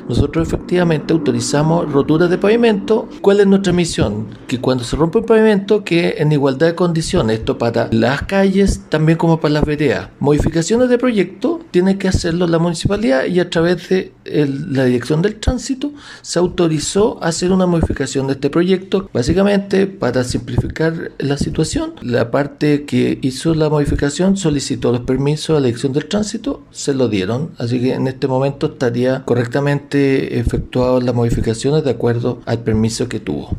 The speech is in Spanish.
nosotros efectivamente autorizamos roturas de pavimento. ¿Cuál es nuestra misión? Que cuando se rompe un pavimento, que en igualdad de condiciones, esto para las calles, también como para las veredas. Modificaciones de proyecto tiene que hacerlo la municipalidad y a través de la Dirección del Tránsito se autorizó hacer una modificación de este proyecto, básicamente para simplificar la situación. La parte que hizo la modificación solicitó los permisos a la Dirección del Tránsito, se lo dieron, así que en este momento estaría correctamente efectuadas las modificaciones de acuerdo al permiso que tuvo.